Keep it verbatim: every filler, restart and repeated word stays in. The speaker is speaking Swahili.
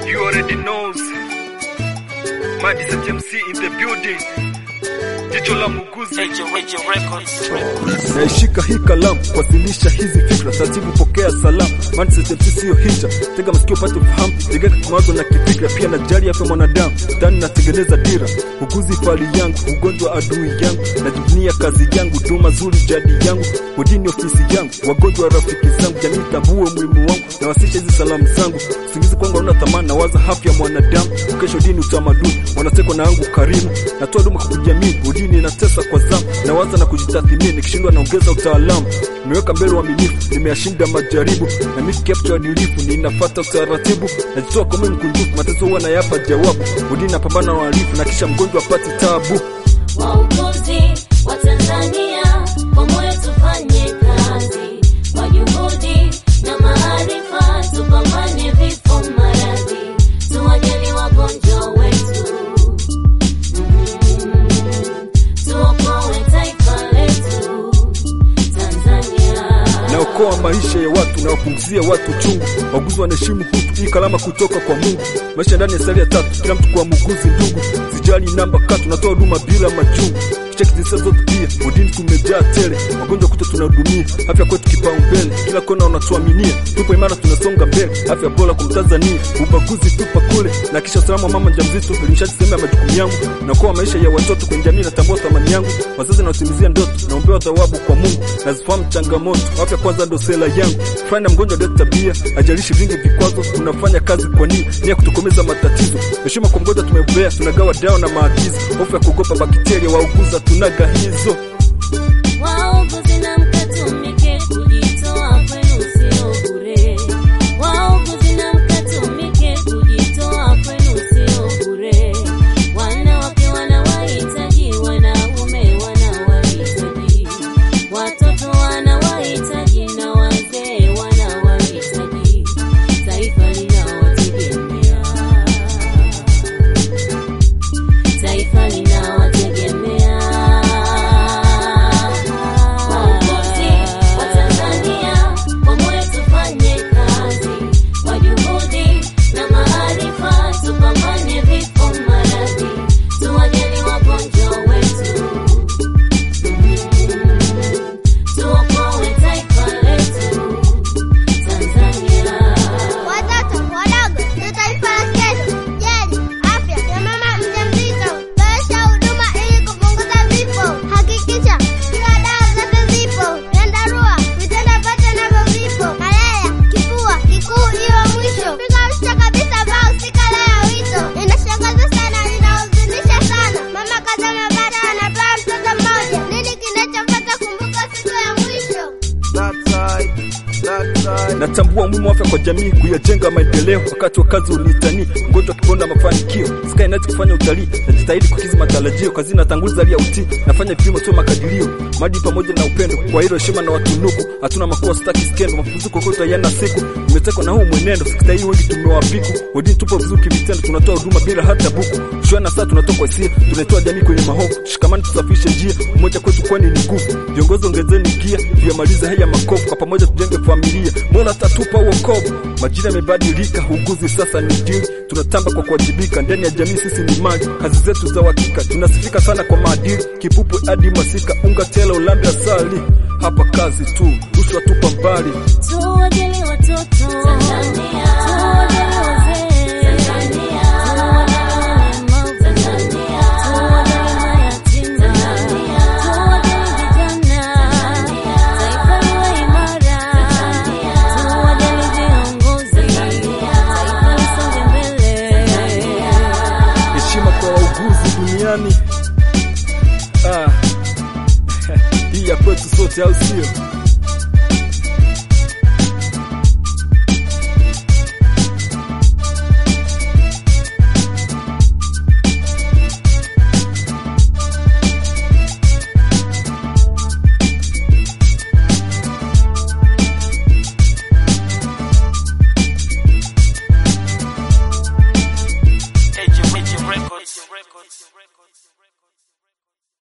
You already knows. Madisa T M C in the building. Jicho la Muguzi Records. Naishika hii kalamu kuwasilisha hizi fikra, taratibu pokea salamu. Madisa T M C sio hija, tega masikio pate ufahamu. Jengeka kimawazo na kifikra, pia najali afya mwanadamu. Ndani natengeneza dira, Muguzi fali yangu, ugonjwa adui yangu. Najivunia kazi yangu, duma zuri jadi yangu. Udini ofisi yangu, wagonjwa rafiki zangu. Jamii tambue umuhimu wangu, nawasisha hizi salamu zangu. Usingizi kwangu hauna thamani, nawaza afya mwanadamu. Kesho dini utamaduni, wanatekwa na yangu karimu. Natoa duma kwa kujamii, udini natesa kwa zamu. Nawaza na kujitathmini, nikishindwa naongeza utaalamu. Nimeweka mbele uaminifu, nimeyashinda majaribu. Na mimi capture adilifu, ninafuata utaratibu. Najitoa kwa mimi mkunjufu, mateso huwa nayapa jawabu. Udini napambana na wahalifu, na kisha mgonjwa apate taabu. Wauguzi wa Tanzania, kwa moyo tufanye kazi, kwa juhudi na maarifa tupambane vifo maradhi, tuwajali wagonjwa wetu, tuokoe taifa letu Tanzania. Naokoa maisha ya watu, nawapunguzia watu chungu. Wauguzi wanaheshimu hutu, hii kalama kutoka kwa Mungu. Maisha ndani ya sari ya tatu, kila mtu kwa Muguzi ndugu. Sijali namba katu, natoa huduma bila majungu. Cheki zisa zote pia, udini tumejaa tele. Wagonjwa kuto tunahudumia, afya kwetu kipaumbele. Kila kona unatuaminia, tupo imara tunasonga mbele. Afya bora kwa Mtanzania, ubaguzi tupa kule. Na kisha usalama mama mjamzito, elimishati sehemu ya majukumu yangu. Naokoa maisha ya watoto kwenye jamii, natambua thamani yangu. Wazazi nawatimizia ndoto, naombewa thawabu kwa Mungu. Nazifahamu changamoto, afya kwanza ndo sela yangu. Fanya mgonjwa ndio tabia, ajalishi vingi vikwazo. Tunafanya kazi kwa nia, nia kutokomeza matatizo. Heshima kwa mgonjwa tumebea, tunagawa dawa na maagizo. Hofu ya kuogopa bakteria, wauguza tunaga hizo. Wauguzi na mkatumike, kujitoa kwenu sio bure. Wauguzi na mkatumike, kujitoa kwenu sio bure. Wanawake wanawahitaji, wanaume wanawahitaji, watoto wanawahitaji, na wazee wanawahitaji. Taifa linawategemea, taifa linawategemea. Natambua umuhimu wa afya kwa jamii, kuyajenga maendeleo. Wakati wa kazi unitani, mgonjwa kiponda mafanikio. Sky Night kufanya utalii, najitahidi kukizi matarajio. Kazi natanguliza hali ya utii, nafanya vipimo sio makadirio. Madi pamoja na upendo, kwa hilo heshima na watunuku. Hatuna makosa, sitaki skendo, mafunzo kokote yana siku. Nimetekwa na huu mwenendo, sikitahii wengi tumewapiku. Udini tupo vizuri kivitendo, tunatoa huduma bila hata buku. Shwana saa tunatoa kwa hisia, tunaitoa jamii kwenye mahofu. Shikamani tusafishe njia, umoja kwetu kwani ni nguvu. Viongozi ongezeni gia, vyamaliza haya makovu. Kwa pamoja tujenge familia, Mola tatupa wokovu. Majina yamebadilika, uguzi sasa ni dini. Tunatamba kwa kuwajibika, ndani ya jamii sisi ni mali. Kazi zetu za uhakika, tunasifika sana kwa maadili. Kipupu hadi masika, unga tela ulambi asali. Hapa kazi tu, rushwa tupa mbali. Tuwajali watoto Tanzania, tuwajali wazee Tanzania, tuwajali Tanzania, tuwajali mayatima Tanzania, tuwajali vijana Tanzania, taifa liwe imara Tanzania, tuwajali viongozi Tanzania, taifa lisonge mbele Tanzania. Heshima kwa wauguzi duniani. Ah, hii ya kwetu sote au sio?